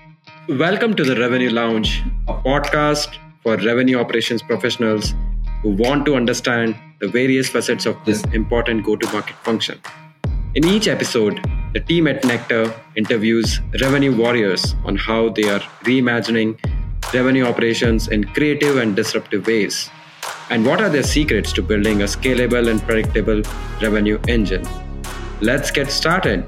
Welcome to the Revenue Lounge, a podcast for revenue operations professionals who want to understand the various facets of this important go to market function. In each episode, the team at Nectar interviews revenue warriors on how they are reimagining revenue operations in creative and disruptive ways, and what are their secrets to building a scalable and predictable revenue engine. Let's get started.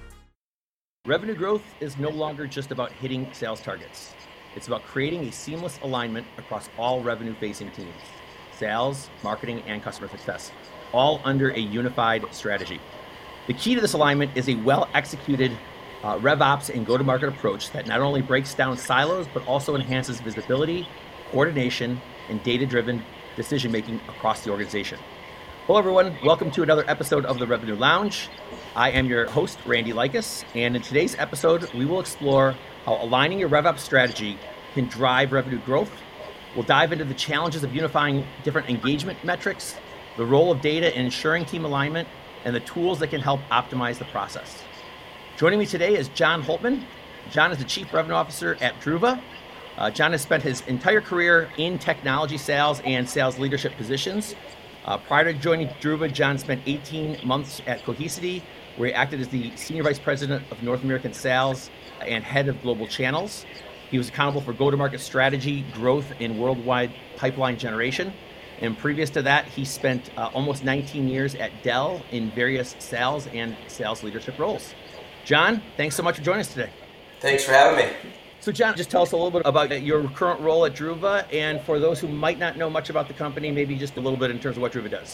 Revenue growth is no longer just about hitting sales targets. It's about creating a seamless alignment across all revenue-facing teams, sales, marketing, and customer success, all under a unified strategy. The key to this alignment is a well-executed RevOps and go-to-market approach that not only breaks down silos, but also enhances visibility, coordination, and data-driven decision-making across the organization. Hello, everyone. Welcome to another episode of the Revenue Lounge. I am your host, Randy Likas, and in today's episode, we will explore how aligning your RevOps strategy can drive revenue growth. We'll dive into the challenges of unifying different engagement metrics, the role of data in ensuring team alignment, and the tools that can help optimize the process. Joining me today is John Holtman. John is the Chief Revenue Officer at Druva. John has spent his entire career in technology sales and sales leadership positions. Prior to joining Druva, John spent 18 months at Cohesity, where he acted as the Senior Vice President of North American Sales and Head of Global Channels. He was accountable for go-to-market strategy, growth, and worldwide pipeline generation. And previous to that, he spent almost 19 years at Dell in various sales and sales leadership roles. John, thanks so much for joining us today. Thanks for having me. So John, just tell us a little bit about your current role at Druva, and for those who might not know much about the company, maybe just a little bit in terms of what Druva does.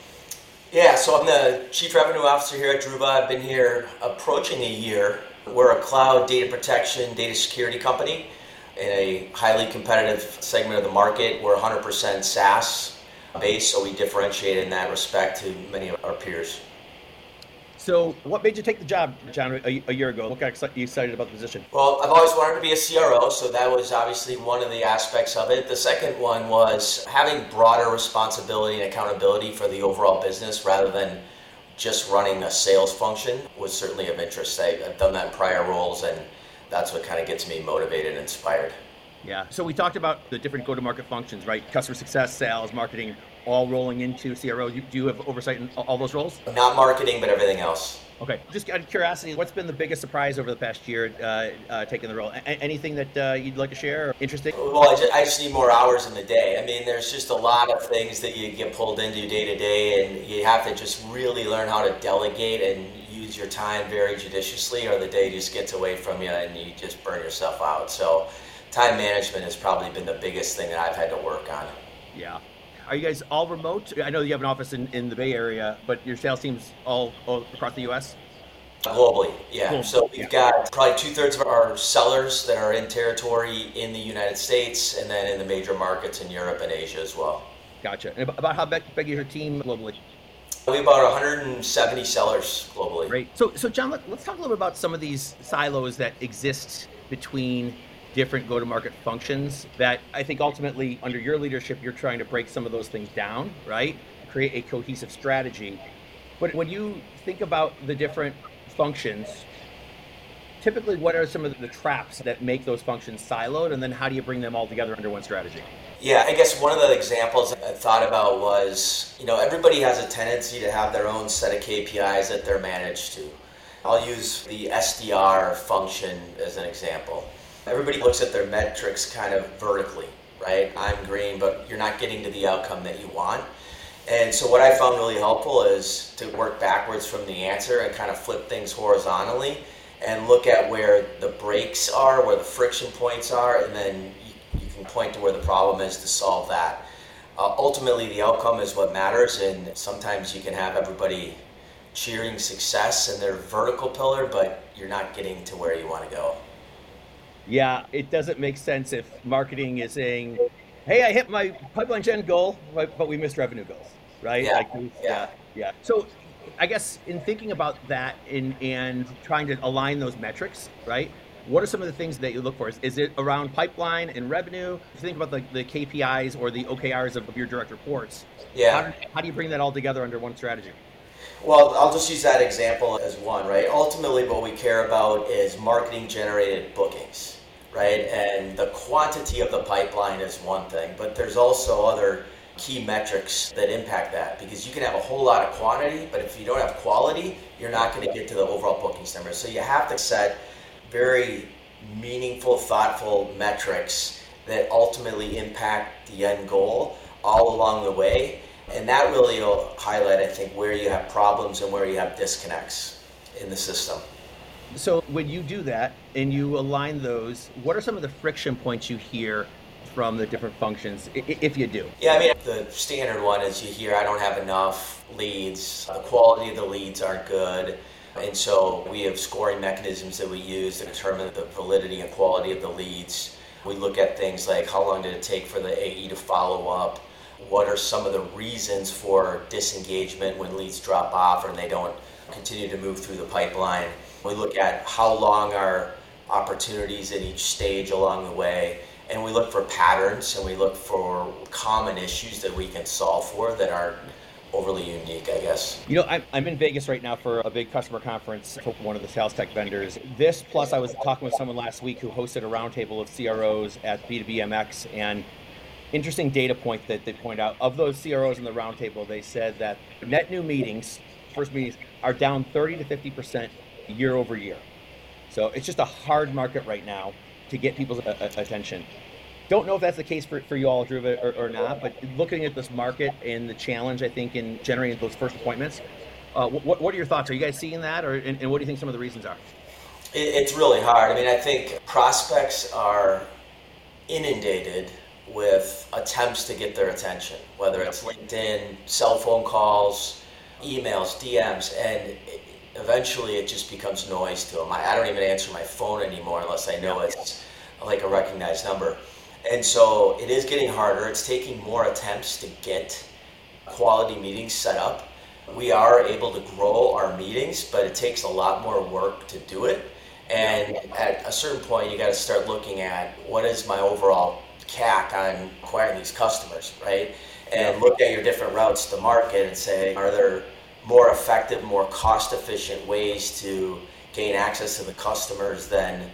Yeah, so I'm the Chief Revenue Officer here at Druva. I've been here approaching a year. We're a cloud data protection, data security company in a highly competitive segment of the market. We're 100% SaaS based, so we differentiate in that respect to many of our peers. So what made you take the job, John, a year ago? What got you excited about the position? Well, I've always wanted to be a CRO, so that was obviously one of the aspects of it. The second one was having broader responsibility and accountability for the overall business rather than just running a sales function was certainly of interest. I've done that in prior roles, and that's what kind of gets me motivated and inspired. Yeah, so we talked about the different go-to-market functions, right? Customer success, sales, marketing, all rolling into CRO. Do you have oversight in all those roles? Not marketing, but everything else. Okay. Just out of curiosity, what's been the biggest surprise over the past year taking the role? Anything that you'd like to share or interesting? Well, I just need more hours in the day. I mean, there's just a lot of things that you get pulled into day to day, and you have to just really learn how to delegate and use your time very judiciously, or the day just gets away from you and you just burn yourself out. So time management has probably been the biggest thing that I've had to work on. Yeah. Are you guys all remote? I know you have an office in the Bay Area, but your sales team's all across the U.S.? Globally, yeah. Cool. So we've got probably 2/3 of our sellers that are in territory in the United States, and then in the major markets in Europe and Asia as well. Gotcha. And about how big is your team globally? We have about 170 sellers globally. Great. So John, let's talk a little bit about some of these silos that exist between different go-to-market functions that I think ultimately under your leadership, you're trying to break some of those things down, right? Create a cohesive strategy. But when you think about the different functions, typically what are some of the traps that make those functions siloed, and then how do you bring them all together under one strategy? Yeah, I guess one of the examples I thought about was, everybody has a tendency to have their own set of KPIs that they're managed to. I'll use the SDR function as an example. Everybody looks at their metrics kind of vertically, right? I'm green, but you're not getting to the outcome that you want. And so what I found really helpful is to work backwards from the answer and kind of flip things horizontally and look at where the breaks are, where the friction points are, and then you can point to where the problem is to solve that. Ultimately, the outcome is what matters, and sometimes you can have everybody cheering success in their vertical pillar, but you're not getting to where you want to go. Yeah, it doesn't make sense if marketing is saying, hey, I hit my pipeline gen goal, but we missed revenue goals, right? Yeah. So I guess in thinking about that and trying to align those metrics, right? What are some of the things that you look for? Is it around pipeline and revenue? If you think about the KPIs or the OKRs of your direct reports, how do you bring that all together under one strategy? Well, I'll just use that example as one, right? Ultimately, what we care about is marketing generated bookings. right? And the quantity of the pipeline is one thing, but there's also other key metrics that impact that, because you can have a whole lot of quantity, but if you don't have quality, you're not going to get to the overall bookings number. So you have to set very meaningful, thoughtful metrics that ultimately impact the end goal all along the way. And that really will highlight, I think, where you have problems and where you have disconnects in the system. So when you do that and you align those, what are some of the friction points you hear from the different functions, if you do? Yeah, I mean, the standard one is you hear, I don't have enough leads, the quality of the leads aren't good. And so we have scoring mechanisms that we use to determine the validity and quality of the leads. We look at things like how long did it take for the AE to follow up? What are some of the reasons for disengagement when leads drop off and they don't continue to move through the pipeline? We look at how long are opportunities at each stage along the way. And we look for patterns and we look for common issues that we can solve for that aren't overly unique, I guess. You know, I'm in Vegas right now for a big customer conference for one of the sales tech vendors. This, plus I was talking with someone last week who hosted a roundtable of CROs at B2BMX, and interesting data point that they point out, of those CROs in the roundtable, they said that net new meetings, first meetings, are down 30 to 50% year over year. So it's just a hard market right now to get people's attention. Don't know if that's the case for you all, Dhruva, or not, but looking at this market and the challenge, I think, in generating those first appointments, what are your thoughts? Are you guys seeing that, and what do you think some of the reasons are? It's really hard. I mean, I think prospects are inundated with attempts to get their attention, whether it's LinkedIn, cell phone calls, emails, DMs, and eventually it just becomes noise to them. I don't even answer my phone anymore unless I know it's like a recognized number. And so it is getting harder. It's taking more attempts to get quality meetings set up. We are able to grow our meetings, but it takes a lot more work to do it. And at a certain point, you got to start looking at what is my overall CAC on acquiring these customers, right? And look at your different routes to market and say, are there more effective, more cost-efficient ways to gain access to the customers than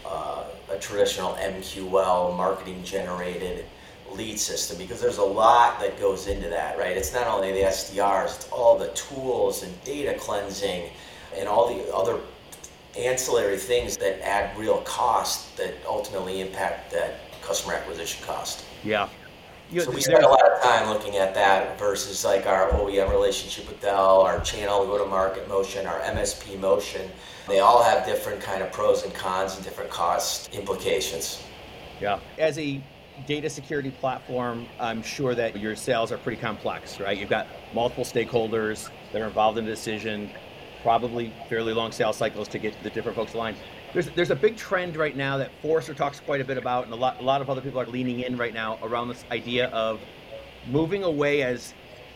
a traditional MQL, marketing-generated lead system? Because there's a lot that goes into that, right? It's not only the SDRs, it's all the tools and data cleansing and all the other ancillary things that add real cost that ultimately impact that customer acquisition cost. Yeah. So we spend a lot of time looking at that versus like our OEM relationship with Dell, our channel go-to-market motion, our MSP motion. They all have different kind of pros and cons and different cost implications. Yeah. As a data security platform, I'm sure that your sales are pretty complex, right? You've got multiple stakeholders that are involved in the decision, probably fairly long sales cycles to get the different folks aligned. There's a big trend right now that Forrester talks quite a bit about, and a lot of other people are leaning in right now around this idea of moving away as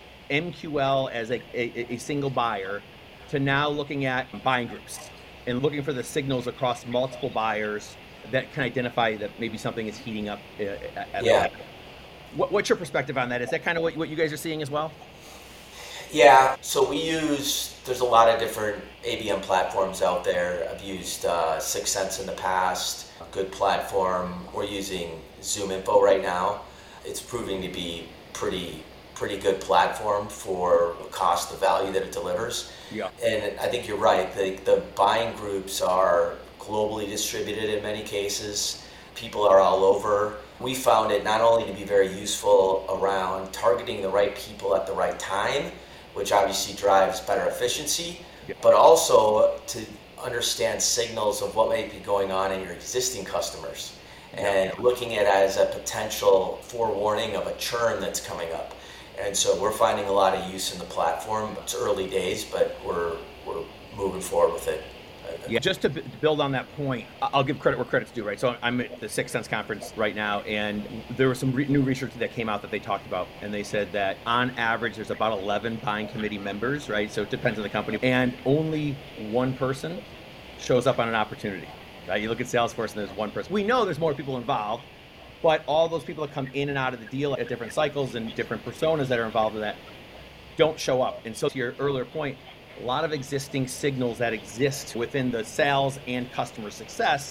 MQL as a single buyer to now looking at buying groups and looking for the signals across multiple buyers that can identify that maybe something is heating up at the level. What's your perspective on that? Is that kind of what you guys are seeing as well? Yeah, so there's a lot of different ABM platforms out there. I've used 6sense in the past, a good platform. We're using ZoomInfo right now. It's proving to be pretty good platform for the cost, the value that it delivers. Yeah. And I think you're right. The buying groups are globally distributed in many cases. People are all over. We found it not only to be very useful around targeting the right people at the right time, which obviously drives better efficiency, but also to understand signals of what might be going on in your existing customers and looking at it as a potential forewarning of a churn that's coming up. And so we're finding a lot of use in the platform. It's early days, but we're moving forward with it. Yeah, just to build on that point, I'll give credit where credit's due, right? So I'm at the 6sense conference right now, and there was some new research that came out that they talked about, and they said that on average, there's about 11 buying committee members, right? So it depends on the company, and only one person shows up on an opportunity, right? You look at Salesforce, and there's one person. We know there's more people involved, but all those people that come in and out of the deal at different cycles and different personas that are involved in that don't show up. And so to your earlier point, a lot of existing signals that exist within the sales and customer success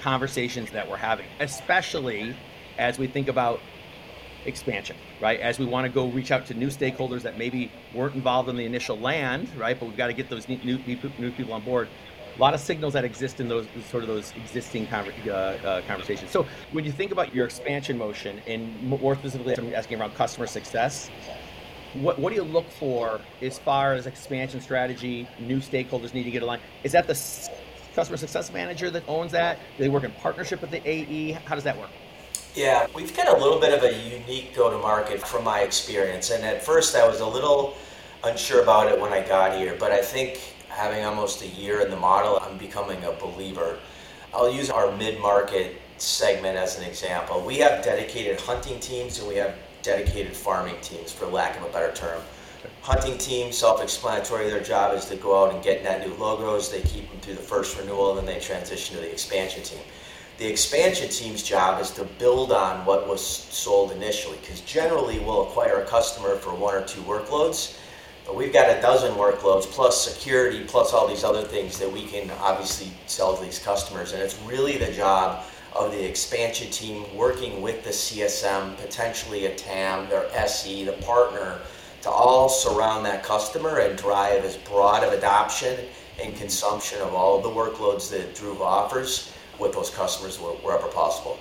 conversations that we're having, especially as we think about expansion, right? As we want to go reach out to new stakeholders that maybe weren't involved in the initial land, right? But we've got to get those new people on board. A lot of signals that exist in those existing conversations. So when you think about your expansion motion, and more specifically, I'm asking around customer success, what do you look for as far as expansion strategy? New stakeholders need to get aligned. Is that the customer success manager that owns that? Do they work in partnership with the AE? How does that work? Yeah, we've got a little bit of a unique go-to-market from my experience. And at first I was a little unsure about it when I got here, but I think having almost a year in the model, I'm becoming a believer. I'll use our mid-market segment as an example. We have dedicated hunting teams and we have dedicated farming teams, for lack of a better term. Hunting team, self-explanatory, their job is to go out and get net new logos. They keep them through the first renewal and then they transition to the expansion team. The expansion team's job is to build on what was sold initially, because generally we'll acquire a customer for one or two workloads, but we've got a dozen workloads plus security plus all these other things that we can obviously sell to these customers. And it's really the job of the expansion team working with the CSM, potentially a TAM, their SE, the partner, to all surround that customer and drive as broad of adoption and consumption of all of the workloads that Druva offers with those customers wherever possible.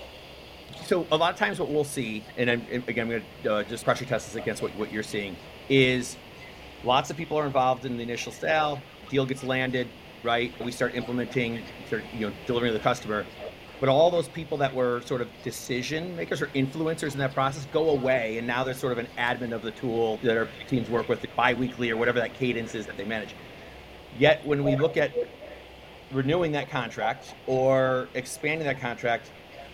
So a lot of times what we'll see, and I'm going to just pressure test this against what you're seeing, is lots of people are involved in the initial sale, deal gets landed, right? We start implementing, delivering to the customer. But all those people that were sort of decision makers or influencers in that process go away, and now there's sort of an admin of the tool that our teams work with bi-weekly or whatever that cadence is that they manage. Yet when we look at renewing that contract or expanding that contract,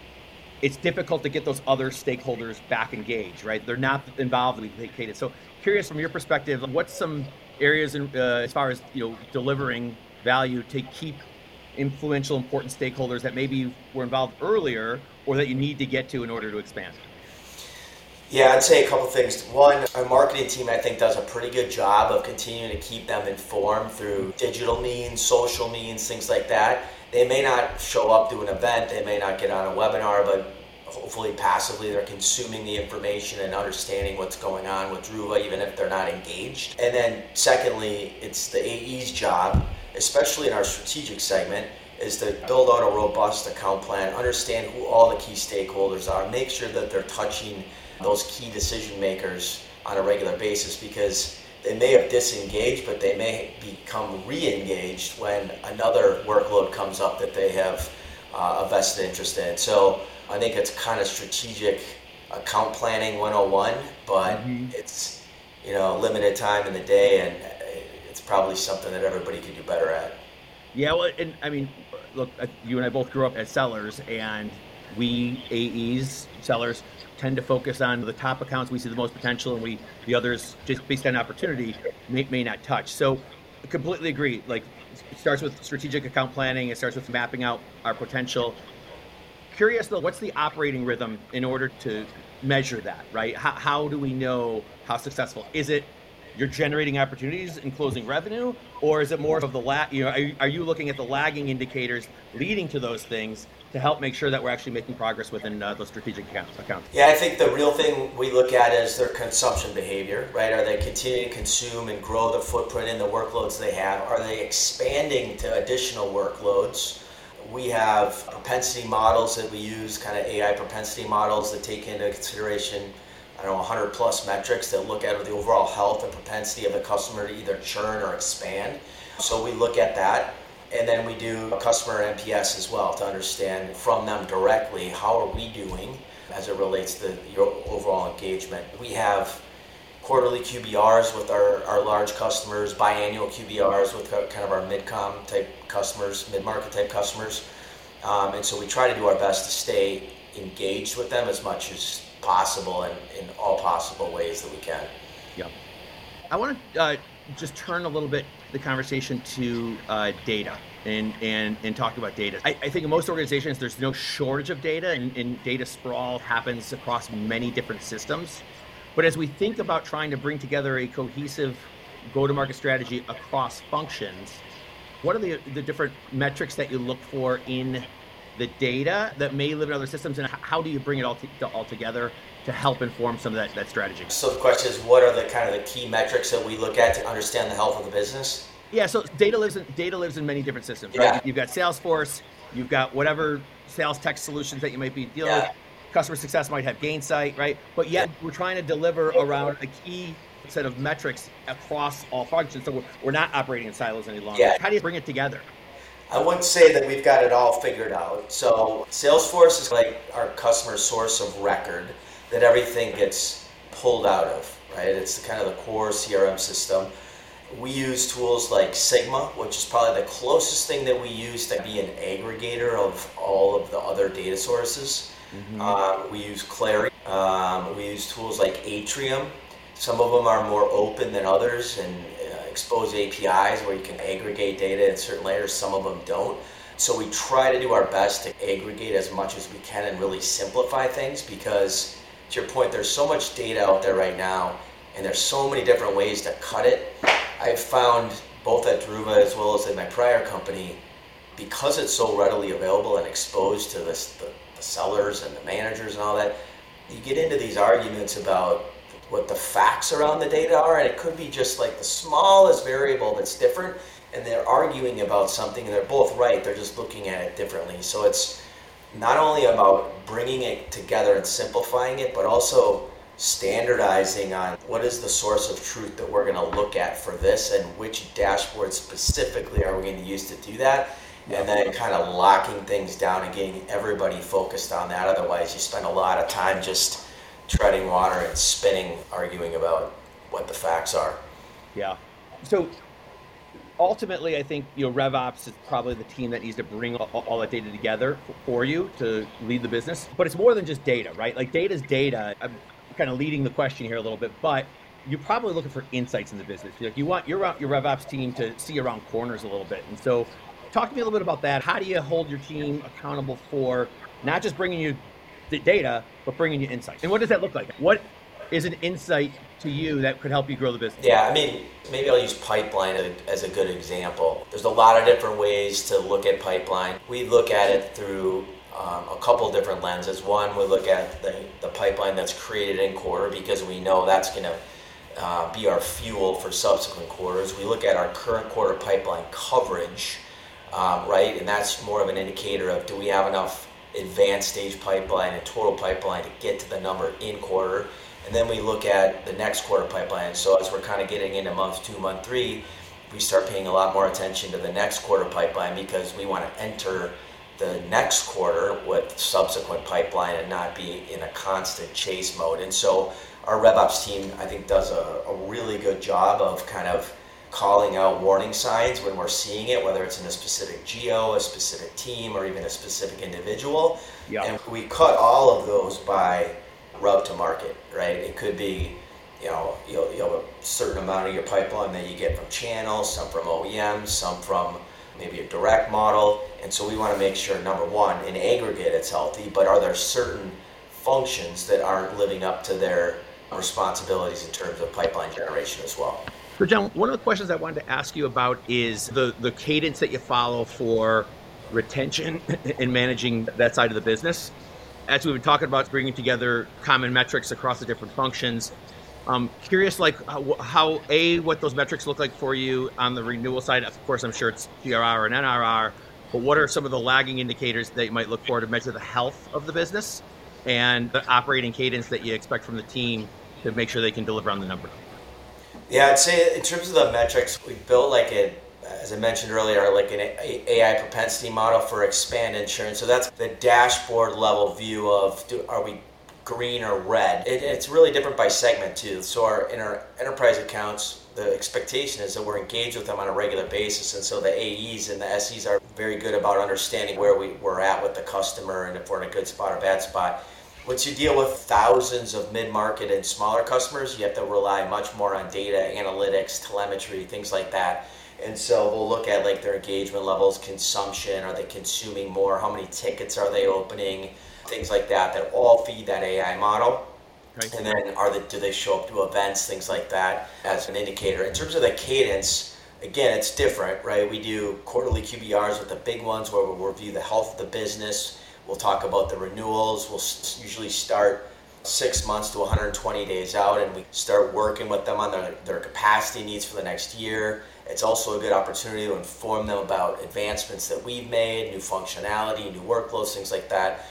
it's difficult to get those other stakeholders back engaged, right? They're not involved in the cadence. So curious from your perspective, what's some areas as far as delivering value to keep influential, important stakeholders that maybe were involved earlier or that you need to get to in order to expand? Yeah, I'd say a couple things. One, our marketing team, I think, does a pretty good job of continuing to keep them informed through digital means, social means, things like that. They may not show up to an event, they may not get on a webinar, but hopefully passively they're consuming the information and understanding what's going on with Druva, even if they're not engaged. And then secondly, it's the AE's job, especially in our strategic segment, is to build out a robust account plan, understand who all the key stakeholders are, make sure that they're touching those key decision makers on a regular basis, because they may have disengaged, but they may become re-engaged when another workload comes up that they have a vested interest in. So I think it's kind of strategic account planning 101, but it's limited time in the day, and it's probably something that everybody could do better at. Yeah, well, and I mean, look, you and I both grew up as sellers, and we AEs, sellers, tend to focus on the top accounts we see the most potential, and the others, just based on opportunity, may not touch. So I completely agree. Like, it starts with strategic account planning. It starts with mapping out our potential. Curious though, what's the operating rhythm in order to measure that, right? How do we know how successful? Is it you're generating opportunities and closing revenue, or is it more of the are you looking at the lagging indicators leading to those things to help make sure that we're actually making progress within those strategic accounts? Yeah, I think the real thing we look at is their consumption behavior, right? Are they continuing to consume and grow the footprint in the workloads they have? Are they expanding to additional workloads? We have propensity models that we use, kind of AI propensity models that take into consideration 100 plus metrics that look at the overall health and propensity of the customer to either churn or expand. So we look at that. And then we do a customer NPS as well to understand from them directly how are we doing as it relates to your overall engagement. We have quarterly QBRs with our large customers, biannual QBRs with kind of our mid-com type customers, mid-market type customers. And so we try to do our best to stay engaged with them as much as possible and in all possible ways that we can. Yeah. I want to just turn a little bit the conversation to data and talk about data. I think in most organizations there's no shortage of data, and data sprawl happens across many different systems. But as we think about trying to bring together a cohesive go-to-market strategy across functions, what are the different metrics that you look for in the data that may live in other systems, and how do you bring it all together to help inform some of that strategy? So the question is, what are the kind of the key metrics that we look at to understand the health of the business? Yeah, so data lives in many different systems, right? Yeah. You've got Salesforce, you've got whatever sales tech solutions that you might be dealing with. Customer success might have Gainsight, right? But yet we're trying to deliver around a key set of metrics across all functions. So we're not operating in silos any longer. How do you bring it together? I wouldn't say that we've got it all figured out. So Salesforce is like our customer source of record that everything gets pulled out of, right? It's kind of the core CRM system. We use tools like Sigma, which is probably the closest thing that we use to be an aggregator of all of the other data sources. We use Clary. We use tools like Atrium. Some of them are more open than others and expose APIs where you can aggregate data in certain layers. Some of them don't. So we try to do our best to aggregate as much as we can and really simplify things, because to your point, there's so much data out there right now and there's so many different ways to cut it. I've found both at Druva as well as in my prior company, because it's so readily available and exposed to the sellers and the managers and all that, you get into these arguments about what the facts around the data are, and it could be just like the smallest variable that's different, and they're arguing about something and they're both right, they're just looking at it differently. So it's not only about bringing it together and simplifying it, but also standardizing on what is the source of truth that we're going to look at for this, and which dashboard specifically are we going to use to do that, and then kind of locking things down and getting everybody focused on that. Otherwise you spend a lot of time just treading water and spinning, arguing about what the facts are. Yeah. So ultimately, I think RevOps is probably the team that needs to bring all that data together for you to lead the business. But it's more than just data, right? Like data's data. I'm kind of leading the question here a little bit, but you're probably looking for insights in the business. Like you want your RevOps team to see around corners a little bit. And so talk to me a little bit about that. How do you hold your team accountable for not just bringing you the data, but bringing you insights? And what does that look like? What is an insight to you that could help you grow the business? Yeah, I mean, maybe I'll use pipeline as a good example. There's a lot of different ways to look at pipeline. We look at it through a couple different lenses. One, we look at the pipeline that's created in quarter, because we know that's going to be our fuel for subsequent quarters. We look at our current quarter pipeline coverage, right? And that's more of an indicator of, do we have enough advanced stage pipeline and total pipeline to get to the number in quarter. And then we look at the next quarter pipeline. So as we're kind of getting into month 2, month 3, we start paying a lot more attention to the next quarter pipeline, because we want to enter the next quarter with subsequent pipeline and not be in a constant chase mode. And so our RevOps team, I think, does a really good job of kind of calling out warning signs when we're seeing it, whether it's in a specific geo, a specific team, or even a specific individual. Yeah. And we cut all of those by route to market, right? It could be, you'll have a certain amount of your pipeline that you get from channels, some from OEMs, some from maybe a direct model. And so we want to make sure, number one, in aggregate it's healthy, but are there certain functions that aren't living up to their responsibilities in terms of pipeline generation as well? So John, one of the questions I wanted to ask you about is the cadence that you follow for retention and managing that side of the business. As we've been talking about bringing together common metrics across the different functions, curious like how what those metrics look like for you on the renewal side. Of course, I'm sure it's GRR and NRR, but what are some of the lagging indicators that you might look for to measure the health of the business and the operating cadence that you expect from the team to make sure they can deliver on the number? Yeah, I'd say in terms of the metrics, we built as I mentioned earlier, like an AI propensity model for expand insurance. So that's the dashboard level view of, are we green or red? It's really different by segment too. So in our enterprise accounts, the expectation is that we're engaged with them on a regular basis. And so the AEs and the SEs are very good about understanding where we're at with the customer and if we're in a good spot or bad spot. Once you deal with thousands of mid-market and smaller customers, you have to rely much more on data, analytics, telemetry, things like that. And so we'll look at like their engagement levels, consumption, are they consuming more, how many tickets are they opening, things like that all feed that AI model. Right. And then do they show up to events, things like that as an indicator. In terms of the cadence, Again, it's different, right? We do quarterly QBRs with the big ones where we'll review the health of the business. We'll talk about the renewals. We'll usually start 6 months to 120 days out, and we start working with them on their capacity needs for the next year. It's also a good opportunity to inform them about advancements that we've made, new functionality, new workflows, things like that.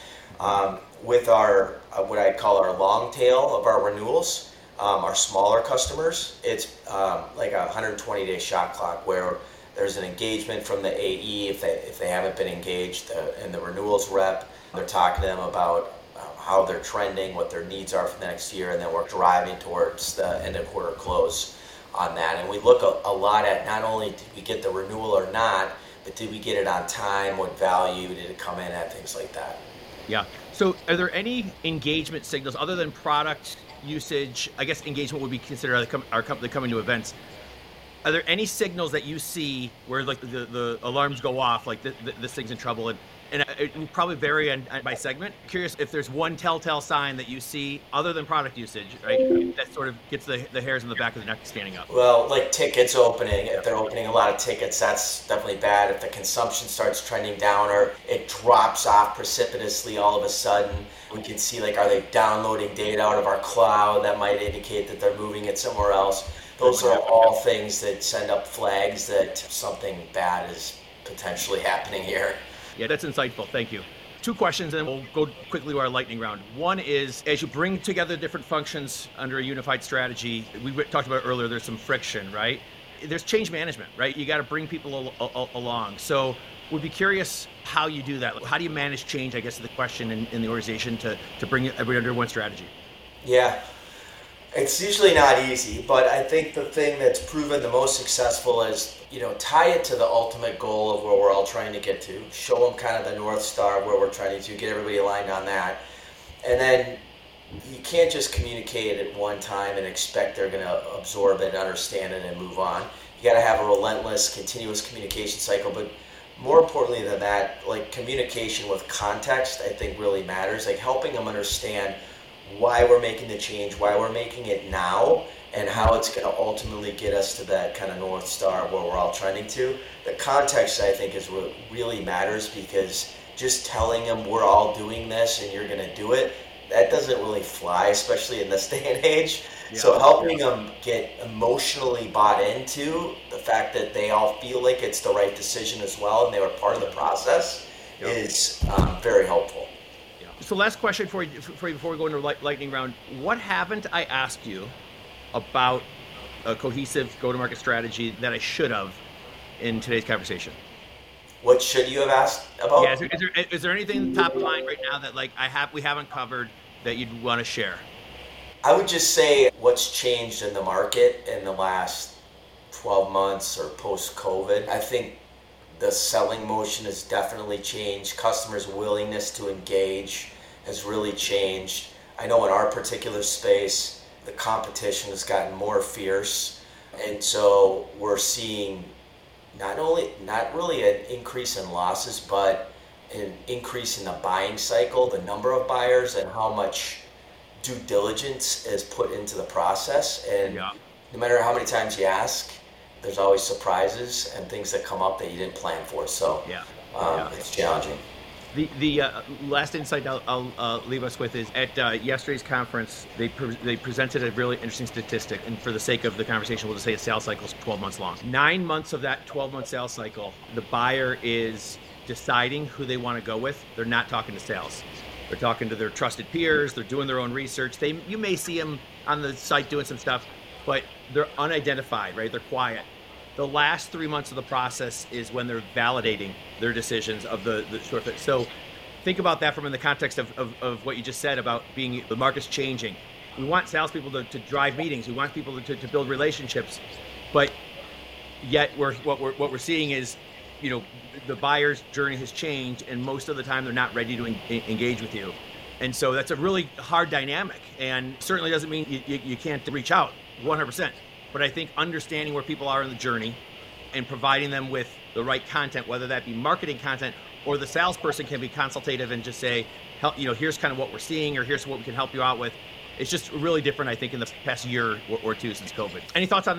With our, what I call our long tail of our renewals, our smaller customers, it's like a 120-day shot clock where there's an engagement from the AE if they haven't been engaged, and the renewals rep. They're talking to them about how they're trending, what their needs are for the next year, and then we're driving towards the end of quarter close on that. And we look a lot at not only did we get the renewal or not, but did we get it on time, what value did it come in at, things like that. Yeah. So are there any engagement signals other than product usage? I guess engagement would be considered our company coming to events. Are there any signals that you see where like the alarms go off, like this thing's in trouble? And it will probably vary by segment. Curious if there's one telltale sign that you see other than product usage, right? That sort of gets the hairs on the back of the neck standing up. Well, like tickets opening, if they're opening a lot of tickets, that's definitely bad. If the consumption starts trending down or it drops off precipitously all of a sudden, we can see like, are they downloading data out of our cloud? That might indicate that they're moving it somewhere else. Those are all things that send up flags that something bad is potentially happening here. Yeah, that's insightful. Thank you. 2 questions, and then we'll go quickly to our lightning round. One is, as you bring together different functions under a unified strategy, we talked about earlier, there's some friction, right? There's change management, right? You got to bring people along. So we'd be curious how you do that. How do you manage change, I guess, is the question in the organization to bring everybody under one strategy? Yeah. It's usually not easy, but I think the thing that's proven the most successful is, tie it to the ultimate goal of where we're all trying to get to. Show them kind of the North Star where we're trying to get everybody aligned on that. And then you can't just communicate it at one time and expect they're going to absorb it, understand it, and move on. You got to have a relentless, continuous communication cycle. But more importantly than that, like communication with context, I think really matters. Like helping them understand why we're making the change, why we're making it now, and how it's going to ultimately get us to that kind of North Star where we're all trending to. The context, I think, is what really matters, because just telling them we're all doing this and you're going to do it, that doesn't really fly, especially in this day and age. Yeah. So helping them get emotionally bought into the fact that they all feel like it's the right decision as well and they were part of the process is very helpful. So last question for you before we go into lightning round. What haven't I asked you about a cohesive go-to-market strategy that I should have in today's conversation? What should you have asked about? Yeah, is there anything top of mind right now that we haven't covered that you'd want to share? I would just say what's changed in the market in the last 12 months or post-COVID. I think the selling motion has definitely changed. Customers' willingness to engage has really changed. I know in our particular space, the competition has gotten more fierce. And so we're seeing not really an increase in losses, but an increase in the buying cycle, the number of buyers, and how much due diligence is put into the process. And no matter how many times you ask, there's always surprises and things that come up that you didn't plan for. So it's challenging. The last insight I'll leave us with is at yesterday's conference, they presented a really interesting statistic. And for the sake of the conversation, we'll just say a sales cycle is 12 months long. 9 months of that 12-month sales cycle, the buyer is deciding who they want to go with. They're not talking to sales. They're talking to their trusted peers. They're doing their own research. You may see them on the site doing some stuff, but they're unidentified, right? They're quiet. The last 3 months of the process is when they're validating their decisions of the short. So think about that from in the context of what you just said about the market's changing. We want salespeople to drive meetings. We want people to build relationships, but yet what we're seeing is, the buyer's journey has changed, and most of the time they're not ready to engage with you. And so that's a really hard dynamic, and certainly doesn't mean you can't reach out 100%. But I think understanding where people are in the journey and providing them with the right content, whether that be marketing content or the salesperson can be consultative and just say, here's kind of what we're seeing, or here's what we can help you out with. It's just really different, I think, in the past year or two since COVID. Any thoughts on that?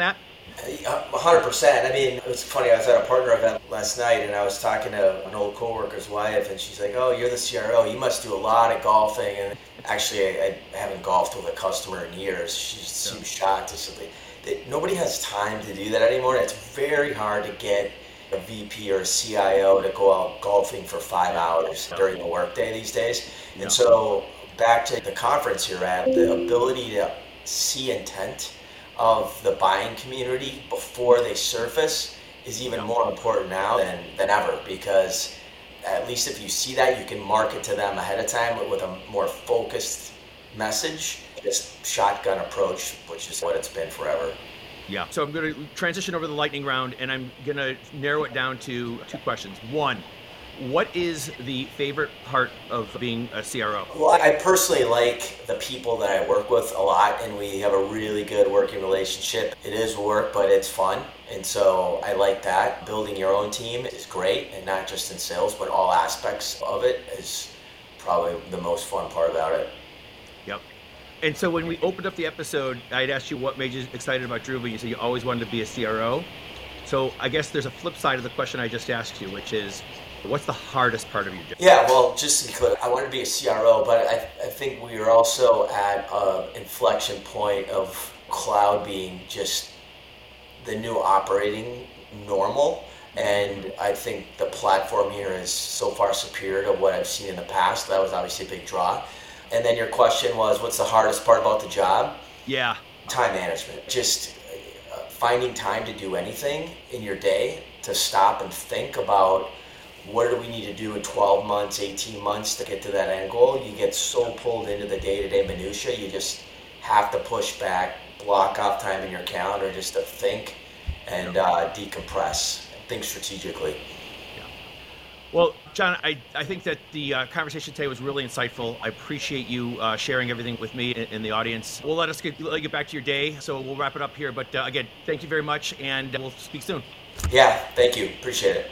100%. I mean, it was funny. I was at a partner event last night, and I was talking to an old coworker's wife, and she's like, "Oh, you're the CRO. You must do a lot of golfing." And actually, I haven't golfed with a customer in years. She seemed shocked. She said that nobody has time to do that anymore. It's very hard to get a VP or a CIO to go out golfing for 5 hours during the workday these days. And so, back to the conference you're at, the ability to see intent of the buying community before they surface is even more important now than ever, because at least if you see that, you can market to them ahead of time with a more focused message. This shotgun approach, which is what it's been forever. Yeah. So I'm going to transition over the lightning round, and I'm going to narrow it down to 2 questions. One, what is the favorite part of being a CRO? Well, I personally like the people that I work with a lot, and we have a really good working relationship. It is work, but it's fun. And so I like that. Building your own team is great, and not just in sales, but all aspects of it is probably the most fun part about it. Yep. And so when we opened up the episode, I'd asked you what made you excited about Druva. You said you always wanted to be a CRO. So I guess there's a flip side of the question I just asked you, which is, what's the hardest part of your job? Yeah, well, just to be clear, I want to be a CRO, but I think we are also at an inflection point of cloud being just the new operating normal. And I think the platform here is so far superior to what I've seen in the past. That was obviously a big draw. And then your question was, what's the hardest part about the job? Yeah. Time management. Just finding time to do anything in your day, to stop and think about what do we need to do in 12 months, 18 months to get to that end goal. You get so pulled into the day-to-day minutia, you just have to push back, block off time in your calendar just to think and decompress, think strategically. Yeah. Well, John, I think that the conversation today was really insightful. I appreciate you sharing everything with me and the audience. We'll let you get back to your day, so we'll wrap it up here. But again, thank you very much, and we'll speak soon. Yeah, thank you. Appreciate it.